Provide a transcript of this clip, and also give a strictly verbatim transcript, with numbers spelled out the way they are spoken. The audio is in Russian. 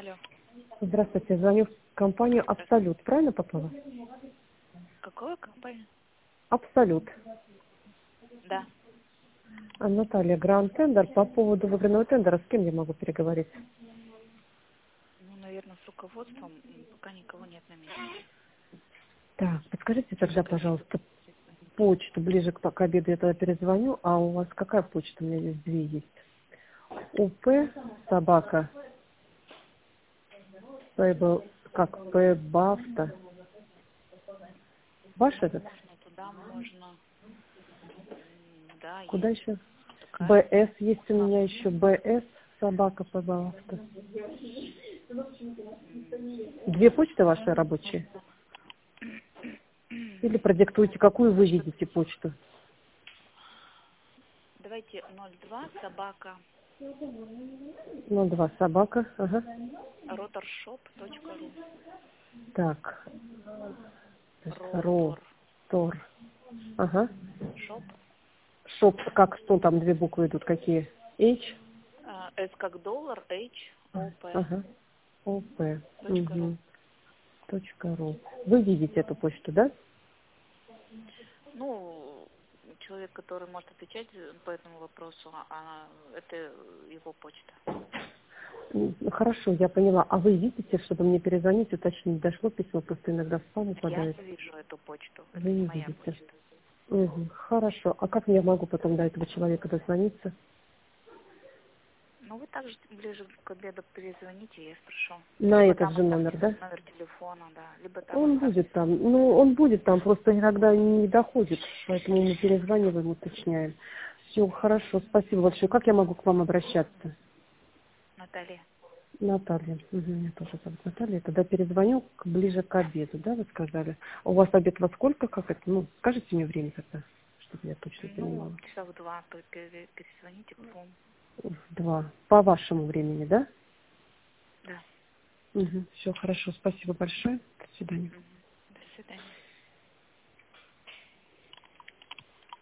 Алло. Здравствуйте, звоню в компанию «Абсолют». Правильно попала? Какую компанию? «Абсолют». Да. А, Наталья, Гранд Тендер. По поводу выигранного тендера, с кем я могу переговорить? Ну, наверное, с руководством м, пока никого нет на месте. Так, подскажите тогда, Ближе к обеду пожалуйста, перезвоните. почту. Ближе к, к обеду я тогда перезвоню. А у вас какая почта? У меня здесь две есть. УП, собака, Пэбл, как Пэбавто. Ваш Ну, этот? можно туда, можно... м, Да, Куда есть еще? такая. БС есть у Но, меня еще. БС, собака, Пэбавто. м, Две почты ваши рабочие? можно... Или продиктуйте, какую вы видите почту. Давайте ноль два собака Ну, два собака. Ага. rotorshop точка ру. Так. То есть ро, Ротор. тор. Ага. Шоп. Шоп, как, что там две буквы идут, какие? H? А, S как доллар, H, O, P. Ага. ОП. Точка ру. Угу. Точка ру. Вы видите эту почту, да? Ну, человек, который может отвечать по этому вопросу, а это его почта. М, Хорошо, я поняла. А вы видите, чтобы мне перезвонить, уточнить, дошло письмо, просто иногда в спам Я упадает. не вижу эту почту. Вы Это не не моя видите. почта. Угу. Хорошо. А как я могу потом до этого человека дозвониться? Ну, вы также ближе к обеду перезвоните, я спрошу. На Либо этот там же номер, оставьте да? номер телефона, да, либо там Он оставьте будет свой. там. Ну, он будет там, просто иногда не доходит. Поэтому мы перезваниваем, уточняем. Все, хорошо, спасибо большое. Как я могу к вам обращаться? Наталья. Наталья. Угу, меня тоже зовут Наталья. Тогда перезвоню к- ближе к обеду, да, вы сказали? А у вас обед во сколько, как это? Ну, скажите мне время тогда, чтобы я точно Ну, понимала. часа в два пе- пере- перезвоните к двум. В два. По вашему времени, да? Да. Угу. Все, хорошо. Спасибо большое. До свидания. Мгм. До свидания.